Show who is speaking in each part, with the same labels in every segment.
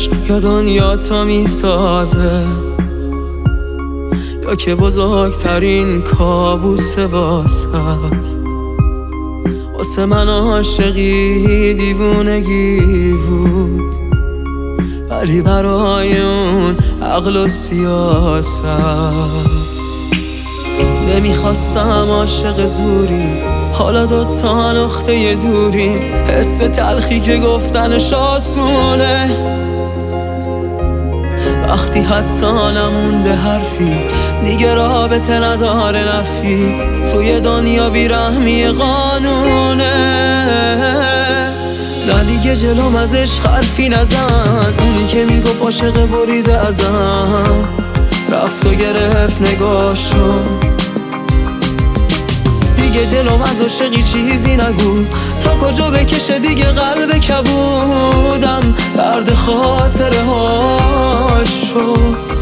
Speaker 1: عشق یا دنیا تا میسازه، یا که بزرگترین کابوس واسه من عاشقی دیوونگی بود، ولی برای اون عقل و سیاست. نمیخواستم عاشق زوری، حالا دوتا نقطه دوری، حس تلخی که گفتنش آسونه، وقتی حتی نمونده حرفی دیگه رابطه نداره نفی، توی دنیا بیرحمی قانونه. نه دیگه جلوم ازش حرفی نزن، اونی که میگفت عاشق بریده ازم، رفت و گرفت نگاشو. دیگه جلوم از عاشقی چیزی نگو، تا کجا بکشه دیگه قلب کبودم، درد خاطره هاشو.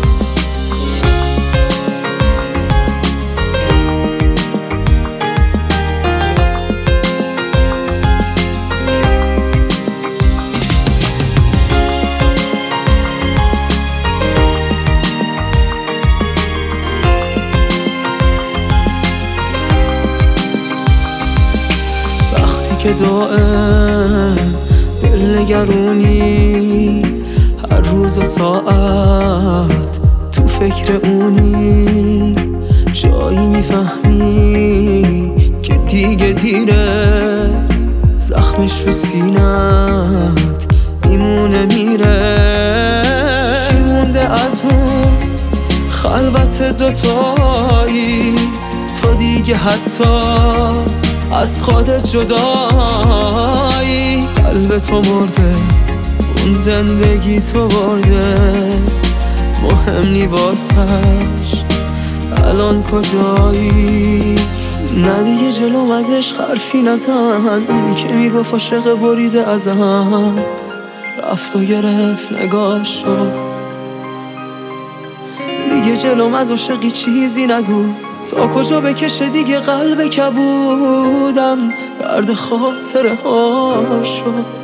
Speaker 1: که دائم دلنگرونی، هر روز و ساعت تو فکر اونی، جایی میفهمی که دیگه دیره، زخمش رو سینت میمونه میره. چی مونده از اون خلوت دوتایی، تو دیگه حتی از خودت جدایی، قلب تو مرده، اون زندگی تو برده، مهم نی واسش الان کجایی. نه دیگه جلوم ازش حرفی نزن، اونی که میگفت عاشق بریده ازم، رفت و گرفت نگاشو. دیگه جلوم از عاشقی چیزی نگو، تا کجا بکشه دیگه قلب کبودم، درد خاطره هاشو.